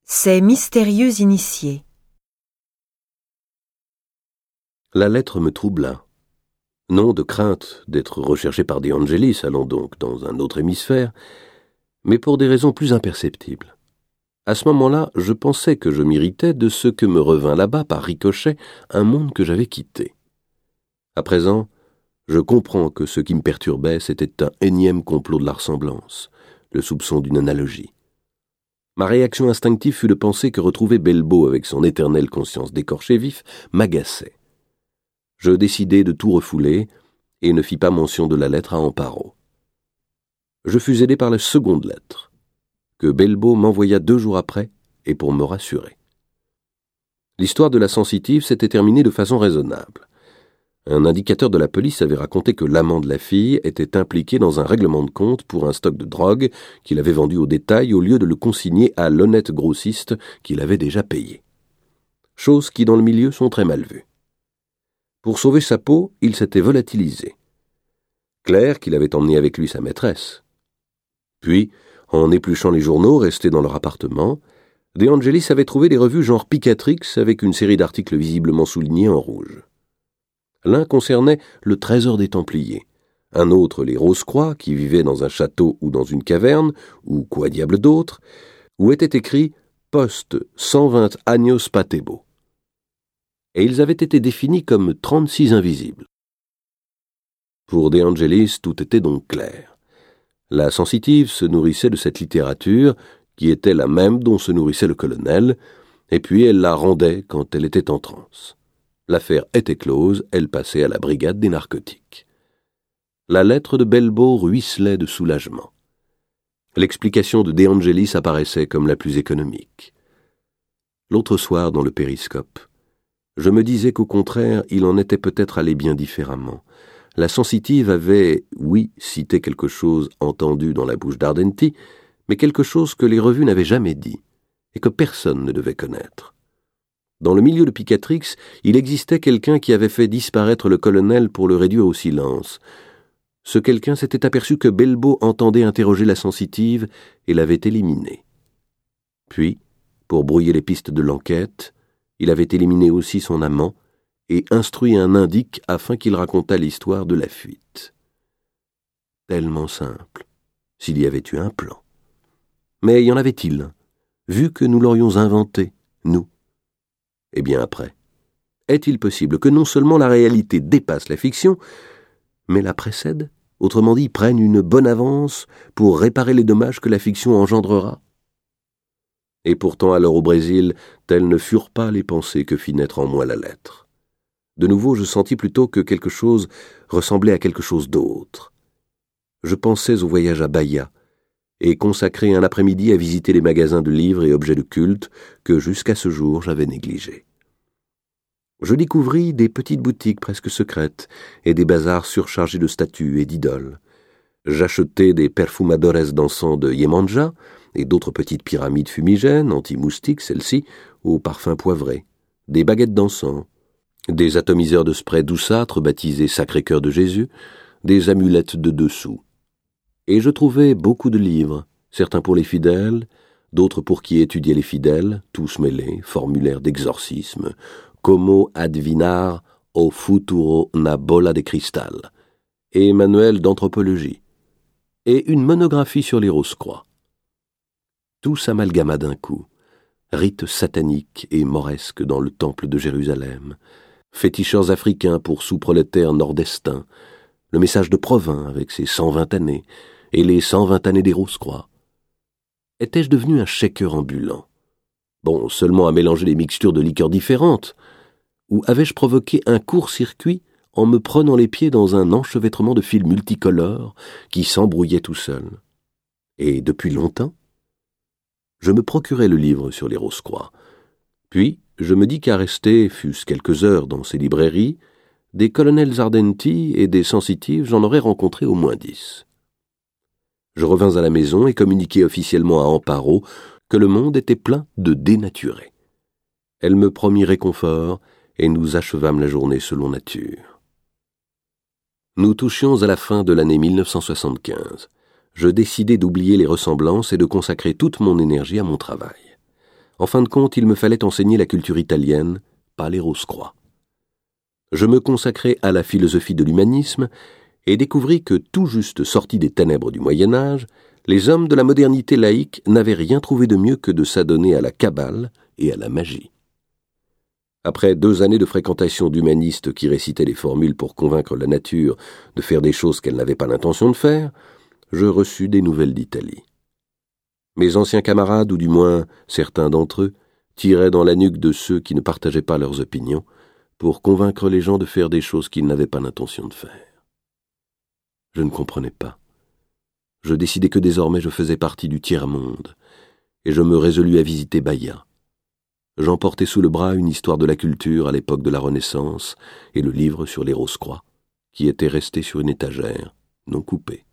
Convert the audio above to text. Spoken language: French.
Ces mystérieux initiés. La lettre me troubla. Non de crainte d'être recherché par De Angelis, allant donc dans un autre hémisphère, mais pour des raisons plus imperceptibles. À ce moment-là, je pensais que je m'irritais de ce que me revint là-bas par ricochet un monde que j'avais quitté. À présent, je comprends que ce qui me perturbait, c'était un énième complot de la ressemblance, le soupçon d'une analogie. Ma réaction instinctive fut de penser que retrouver Belbo avec son éternelle conscience d'écorché vif m'agaçait. Je décidai de tout refouler et ne fis pas mention de la lettre à Amparo. Je fus aidé par la seconde lettre, que Belbo m'envoya 2 jours après et pour me rassurer. L'histoire de la sensitive s'était terminée de façon raisonnable. Un indicateur de la police avait raconté que l'amant de la fille était impliqué dans un règlement de compte pour un stock de drogue qu'il avait vendu au détail au lieu de le consigner à l'honnête grossiste qu'il avait déjà payé. Choses qui dans le milieu sont très mal vues. Pour sauver sa peau, il s'était volatilisé. Clair qu'il avait emmené avec lui sa maîtresse. Puis, en épluchant les journaux restés dans leur appartement, De Angelis avait trouvé des revues genre Picatrix avec une série d'articles visiblement soulignés en rouge. L'un concernait le trésor des Templiers, un autre les Rose-Croix qui vivaient dans un château ou dans une caverne, ou quoi diable d'autre, où était écrit « Poste 120 Años Patebo ». Et ils avaient été définis comme 36 invisibles. Pour De Angelis, tout était donc clair. La sensitive se nourrissait de cette littérature, qui était la même dont se nourrissait le colonel, et puis elle la rendait quand elle était en transe. L'affaire était close, elle passait à la brigade des narcotiques. La lettre de Belbo ruisselait de soulagement. L'explication de De Angelis apparaissait comme la plus économique. L'autre soir, dans le périscope, je me disais qu'au contraire, il en était peut-être allé bien différemment. La sensitive avait, oui, cité quelque chose entendu dans la bouche d'Ardenti, mais quelque chose que les revues n'avaient jamais dit, et que personne ne devait connaître. Dans le milieu de Picatrix, il existait quelqu'un qui avait fait disparaître le colonel pour le réduire au silence. Ce quelqu'un s'était aperçu que Belbo entendait interroger la sensitive et l'avait éliminé. Puis, pour brouiller les pistes de l'enquête, il avait éliminé aussi son amant et instruit un indique afin qu'il racontât l'histoire de la fuite. Tellement simple, s'il y avait eu un plan. Mais y en avait-il un, vu que nous l'aurions inventé, nous? Et bien après, est-il possible que non seulement la réalité dépasse la fiction, mais la précède, autrement dit, prenne une bonne avance pour réparer les dommages que la fiction engendrera? Et pourtant, alors au Brésil, telles ne furent pas les pensées que fit naître en moi la lettre. De nouveau, je sentis plutôt que quelque chose ressemblait à quelque chose d'autre. Je pensais au voyage à Bahia, et consacrer un après-midi à visiter les magasins de livres et objets de culte que jusqu'à ce jour j'avais négligés. Je découvris des petites boutiques presque secrètes et des bazars surchargés de statues et d'idoles. J'achetai des perfumadores d'encens de Yemanja et d'autres petites pyramides fumigènes, anti-moustiques celles-ci, aux parfums poivrés, des baguettes d'encens, des atomiseurs de spray douceâtre baptisés Sacré-Cœur de Jésus, des amulettes de 2 sous. Et je trouvai beaucoup de livres, certains pour les fidèles, d'autres pour qui étudiaient les fidèles, tous mêlés, formulaires d'exorcisme, Como adivinar o futuro na bola de cristal, et manuel d'anthropologie, et une monographie sur les Rose-Croix. Tout s'amalgama d'un coup, rites sataniques et mauresques dans le temple de Jérusalem, féticheurs africains pour sous-prolétaires nord-estins, le message de Provins avec ses 120 années, et les 120 années des Rose-Croix. Étais-je devenu un shaker ambulant? Bon, seulement à mélanger des mixtures de liqueurs différentes, ou avais-je provoqué un court-circuit en me prenant les pieds dans un enchevêtrement de fils multicolores qui s'embrouillait tout seul? Et depuis longtemps? Je me procurai le livre sur les Rose-Croix. Puis, je me dis qu'à rester, fût-ce quelques heures dans ces librairies, des colonels Ardenti et des sensitives, j'en aurais rencontré au moins 10. Je revins à la maison et communiquai officiellement à Amparo que le monde était plein de dénaturés. Elle me promit réconfort et nous achevâmes la journée selon nature. Nous touchions à la fin de l'année 1975. Je décidai d'oublier les ressemblances et de consacrer toute mon énergie à mon travail. En fin de compte, il me fallait enseigner la culture italienne, pas les Rose-Croix. Je me consacrai à la philosophie de l'humanisme et découvris que, tout juste sortis des ténèbres du Moyen-Âge, les hommes de la modernité laïque n'avaient rien trouvé de mieux que de s'adonner à la cabale et à la magie. Après 2 années de fréquentation d'humanistes qui récitaient les formules pour convaincre la nature de faire des choses qu'elle n'avait pas l'intention de faire, je reçus des nouvelles d'Italie. Mes anciens camarades, ou du moins certains d'entre eux, tiraient dans la nuque de ceux qui ne partageaient pas leurs opinions pour convaincre les gens de faire des choses qu'ils n'avaient pas l'intention de faire. Je ne comprenais pas. Je décidai que désormais je faisais partie du tiers-monde, et je me résolus à visiter Baïa. J'emportai sous le bras une histoire de la culture à l'époque de la Renaissance et le livre sur les Rose-Croix, qui était resté sur une étagère, non coupé.